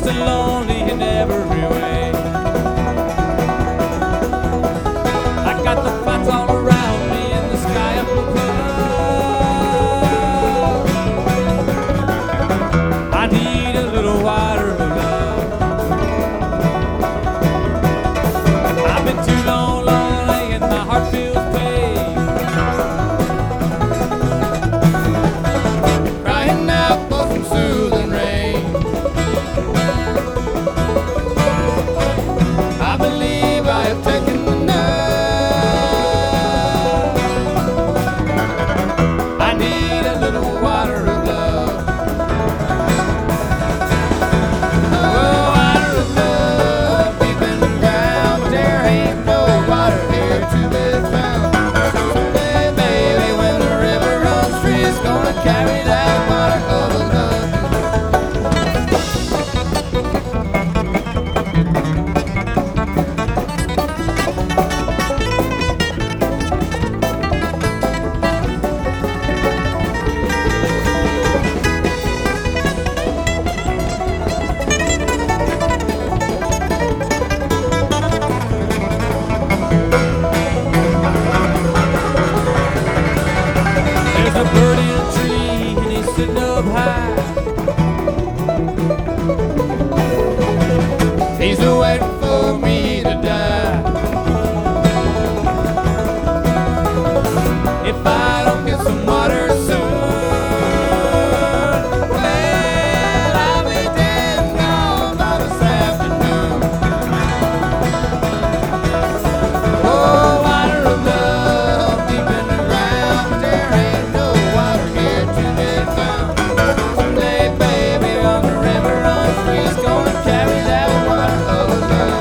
and lonely in every way. I got the flats all around me and the sky up above. I need a little water of love. I've been too long lonely and my heart feels pain. Crying out for some soothing rain. I believe I have taken enough. I need a little water of love. Oh, water of love, deep in the ground. There ain't no water here to be found. Someday, baby, when the river runs free, it's gonna carry that water of love. There's a bird in a tree and he's sitting up high. He's waiting for me to die. If I don't get some water soon, well, I'll be dead and gone by this afternoon. Oh, water of love, deep in the ground. There ain't no water here to be found. Someday, baby, on the river runs free, it's gonna carry that water of love.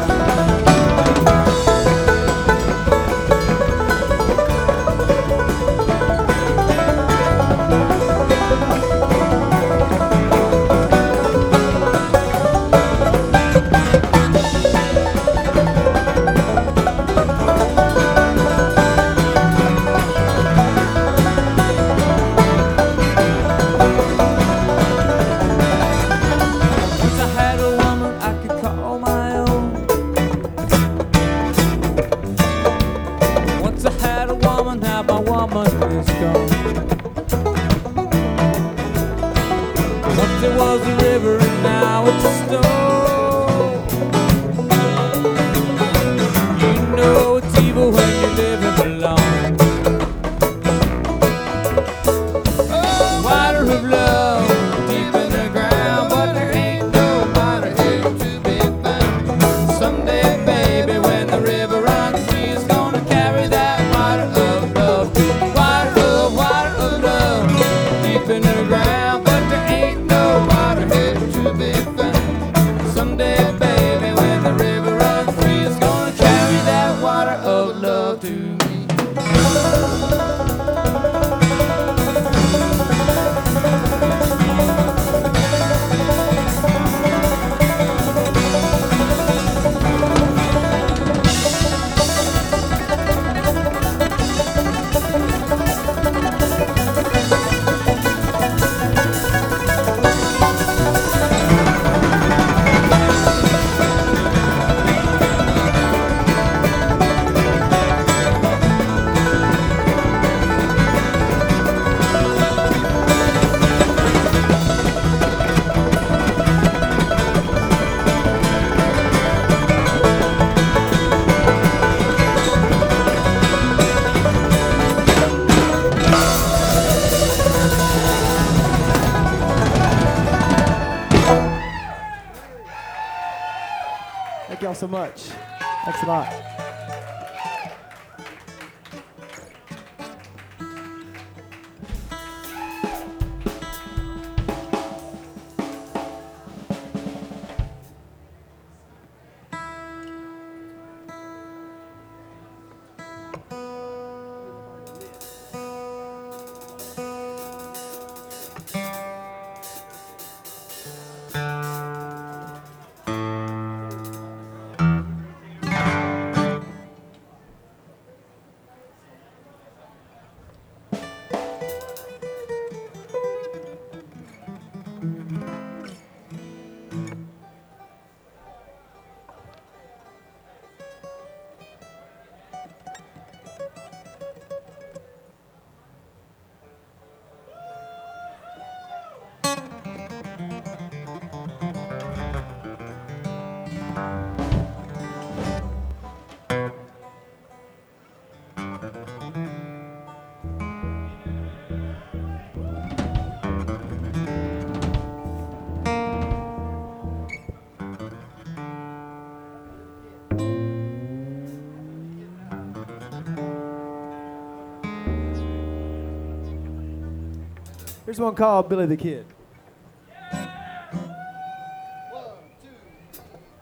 Once I had a woman I could call my own. Once I had a woman, now my woman is gone. Once it was a river and now it's a stone. You know it's evil when you're living alone. Oh, water of love, deep in the ground, but there ain't no water here to be found. Someday, baby, when the river runs free, it's gonna carry that water of love. Water of love, deep in the ground, but there ain't no water here to be found. Someday, baby, when the river runs free, it's gonna carry that water of love to me. Thank y'all so much. Thanks a lot. Here's one called Billy the Kid.